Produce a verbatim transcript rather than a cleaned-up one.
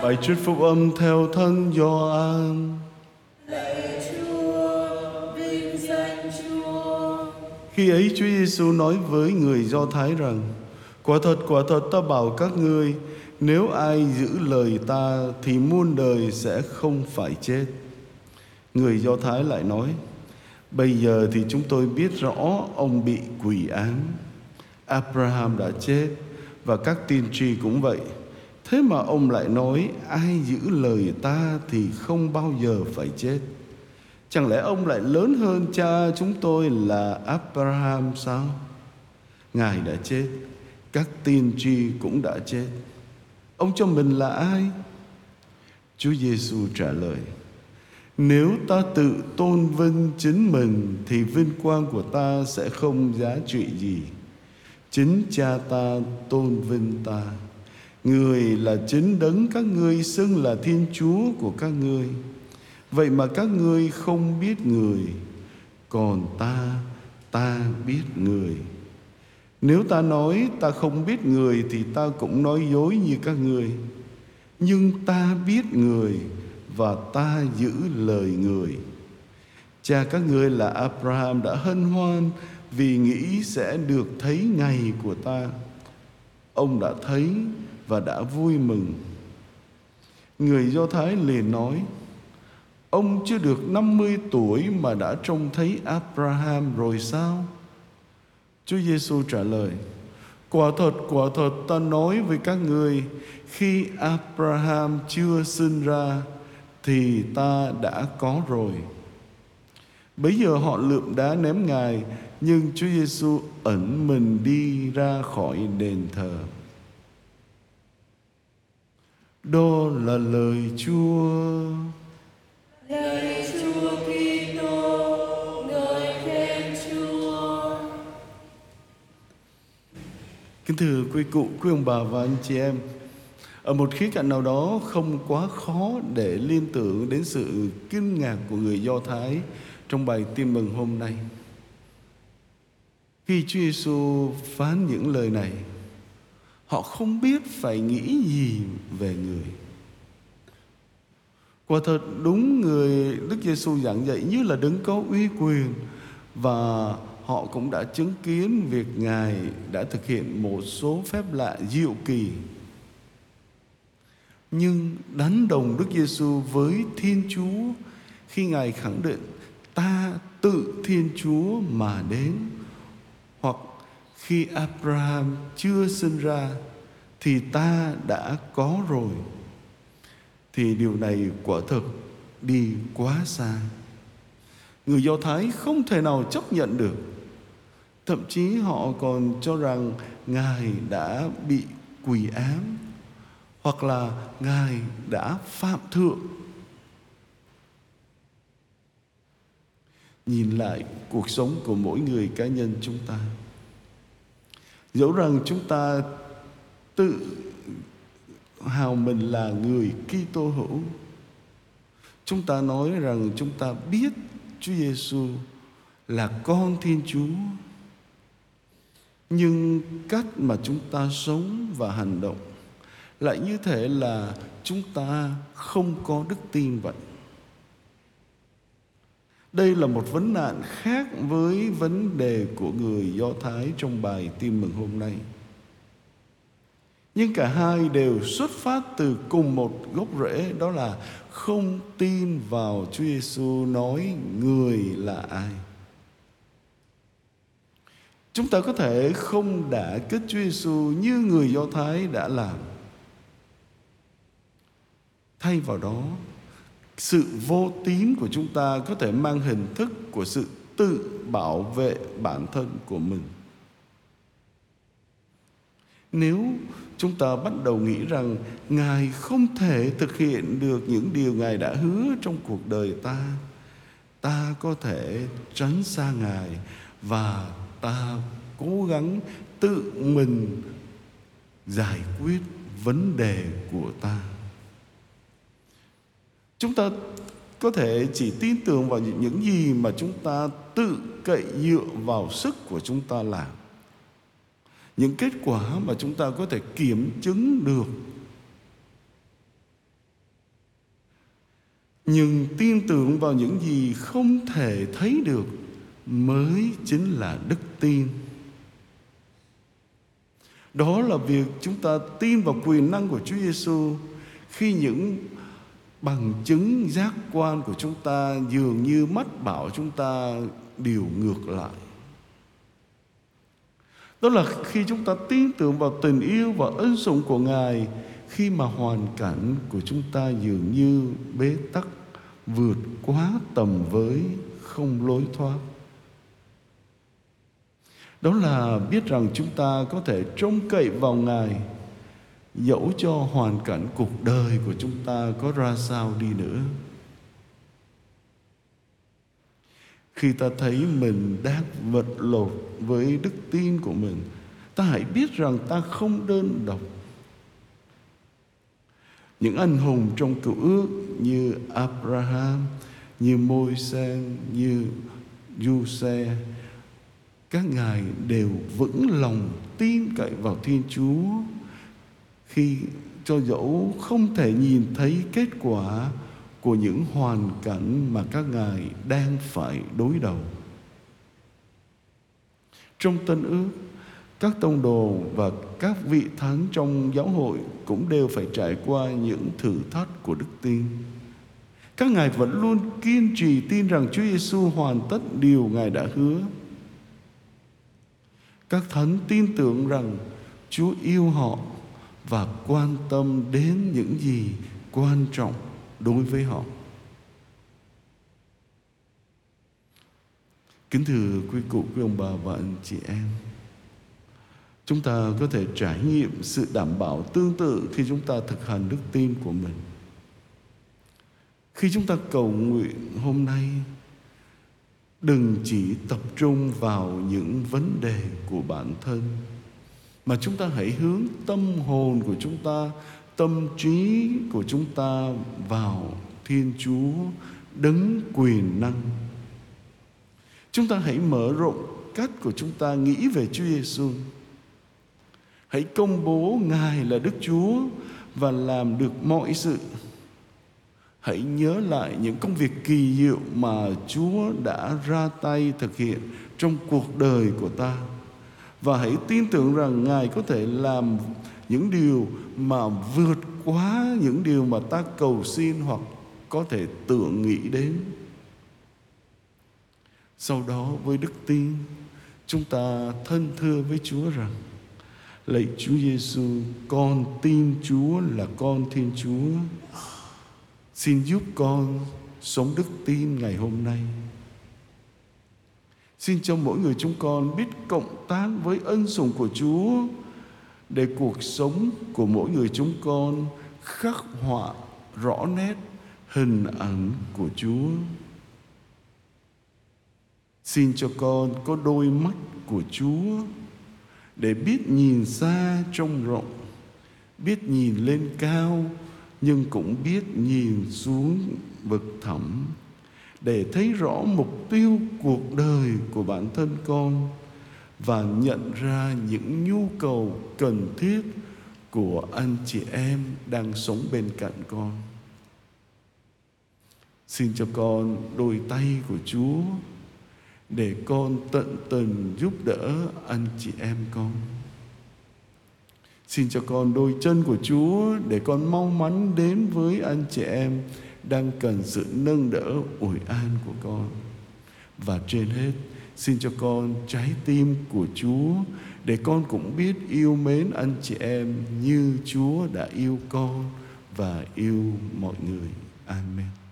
Bài trích phúc âm theo thân Gioan. Lạy Chúa, vinh danh Chúa. Khi ấy Chúa Giêsu nói với người Do Thái rằng: Quả thật, quả thật ta bảo các ngươi, nếu ai giữ lời ta thì muôn đời sẽ không phải chết. Người Do Thái lại nói: Bây giờ thì chúng tôi biết rõ ông bị quỷ ám. Abraham đã chết và các tiên tri cũng vậy. Thế mà ông lại nói ai giữ lời ta thì không bao giờ phải chết. Chẳng lẽ ông lại lớn hơn cha chúng tôi là Abraham sao? Ngài đã chết, các tiên tri cũng đã chết. Ông cho mình là ai? Chúa Giêsu trả lời: Nếu ta tự tôn vinh chính mình thì vinh quang của ta sẽ không giá trị gì. Chính cha ta tôn vinh ta. Người là chính đấng các ngươi xưng là Thiên Chúa của các ngươi. Vậy mà các ngươi không biết Người, còn ta, ta biết Người. Nếu ta nói ta không biết Người thì ta cũng nói dối như các ngươi. Nhưng ta biết Người và ta giữ lời Người. Cha các ngươi là Abraham đã hân hoan vì nghĩ sẽ được thấy ngày của ta. Ông đã thấy và đã vui mừng. Người Do Thái liền nói: Ông chưa được năm mươi tuổi mà đã trông thấy Abraham rồi sao? Chúa Giêsu trả lời: Quả thật, quả thật ta nói với các ngươi, khi Abraham chưa sinh ra thì ta đã có rồi. Bấy giờ họ lượm đá ném Ngài, nhưng Chúa Giêsu ẩn mình đi ra khỏi đền thờ. Đó là lời Chúa. Lạy Chúa Kitô, ngợi khen Chúa. Kính thưa quý cụ, quý ông bà và anh chị em, ở một khía cạnh nào đó không quá khó để liên tưởng đến sự kinh ngạc của người Do Thái trong bài tin mừng hôm nay. Khi Chúa Giêsu phán những lời này, họ không biết phải nghĩ gì về Người. Quả thật đúng, người Đức Giêsu giảng dạy như là đấng có uy quyền, và họ cũng đã chứng kiến việc Ngài đã thực hiện một số phép lạ diệu kỳ. Nhưng đánh đồng Đức Giêsu với Thiên Chúa khi Ngài khẳng định ta tự Thiên Chúa mà đến, hoặc khi Abraham chưa sinh ra thì ta đã có rồi, thì điều này quả thực đi quá xa. Người Do Thái không thể nào chấp nhận được. Thậm chí họ còn cho rằng Ngài đã bị quỷ ám, hoặc là Ngài đã phạm thượng. Nhìn lại cuộc sống của mỗi người cá nhân chúng ta, dẫu rằng chúng ta tự hào mình là người Kitô hữu, chúng ta nói rằng chúng ta biết Chúa Giêsu là con Thiên Chúa, nhưng cách mà chúng ta sống và hành động lại như thể là chúng ta không có đức tin vậy. Đây là một vấn nạn khác với vấn đề của người Do Thái trong bài tin mừng hôm nay. Nhưng cả hai đều xuất phát từ cùng một gốc rễ, đó là không tin vào Chúa Giêsu nói Người là ai. Chúng ta có thể không đả kích Chúa Giêsu như người Do Thái đã làm. Thay vào đó, sự vô tín của chúng ta có thể mang hình thức của sự tự bảo vệ bản thân của mình. Nếu chúng ta bắt đầu nghĩ rằng Ngài không thể thực hiện được những điều Ngài đã hứa trong cuộc đời ta, ta có thể tránh xa Ngài và ta cố gắng tự mình giải quyết vấn đề của ta. Chúng ta có thể chỉ tin tưởng vào những gì mà chúng ta tự cậy dựa vào sức của chúng ta làm, những kết quả mà chúng ta có thể kiểm chứng được. Nhưng tin tưởng vào những gì không thể thấy được mới chính là đức tin. Đó là việc chúng ta tin vào quyền năng của Chúa Giêsu khi những bằng chứng giác quan của chúng ta dường như mách bảo chúng ta điều ngược lại. Đó là khi chúng ta tin tưởng vào tình yêu và ân sủng của Ngài khi mà hoàn cảnh của chúng ta dường như bế tắc, vượt quá tầm với, không lối thoát. Đó là biết rằng chúng ta có thể trông cậy vào Ngài dẫu cho hoàn cảnh cuộc đời của chúng ta có ra sao đi nữa. Khi ta thấy mình đang vật lộn với đức tin của mình, ta hãy biết rằng ta không đơn độc. Những anh hùng trong Cựu Ước như Abraham, như Môi-se, như Giuse, các ngài đều vững lòng tin cậy vào Thiên Chúa khi cho dẫu không thể nhìn thấy kết quả của những hoàn cảnh mà các ngài đang phải đối đầu. Trong Tân Ước, các tông đồ và các vị thánh trong giáo hội cũng đều phải trải qua những thử thách của đức tin. Các ngài vẫn luôn kiên trì tin rằng Chúa Giêsu hoàn tất điều Ngài đã hứa. Các thánh tin tưởng rằng Chúa yêu họ và quan tâm đến những gì quan trọng đối với họ. Kính thưa quý cụ, quý ông bà và anh chị em, chúng ta có thể trải nghiệm sự đảm bảo tương tự khi chúng ta thực hành đức tin của mình. Khi chúng ta cầu nguyện hôm nay, đừng chỉ tập trung vào những vấn đề của bản thân, mà chúng ta hãy hướng tâm hồn của chúng ta, tâm trí của chúng ta vào Thiên Chúa đấng quyền năng. Chúng ta hãy mở rộng cách của chúng ta nghĩ về Chúa Giêsu. Hãy công bố Ngài là Đức Chúa và làm được mọi sự. Hãy nhớ lại những công việc kỳ diệu mà Chúa đã ra tay thực hiện trong cuộc đời của ta. Và hãy tin tưởng rằng Ngài có thể làm những điều mà vượt quá những điều mà ta cầu xin hoặc có thể tưởng nghĩ đến. Sau đó với đức tin, chúng ta thân thưa với Chúa rằng: lạy Chúa Giêsu, con tin Chúa là con Thiên Chúa. Xin giúp con sống đức tin ngày hôm nay. Xin cho mỗi người chúng con biết cộng tác với ân sủng của Chúa để cuộc sống của mỗi người chúng con khắc họa rõ nét hình ảnh của Chúa. Xin cho con có đôi mắt của Chúa để biết nhìn xa trông rộng, biết nhìn lên cao nhưng cũng biết nhìn xuống vực thẳm, để thấy rõ mục tiêu cuộc đời của bản thân con và nhận ra những nhu cầu cần thiết của anh chị em đang sống bên cạnh con. Xin cho con đôi tay của Chúa để con tận tình giúp đỡ anh chị em con. Xin cho con đôi chân của Chúa để con mau mắn đến với anh chị em đang cần sự nâng đỡ ủi an của con. Và trên hết, xin cho con trái tim của Chúa để con cũng biết yêu mến anh chị em như Chúa đã yêu con và yêu mọi người. Amen.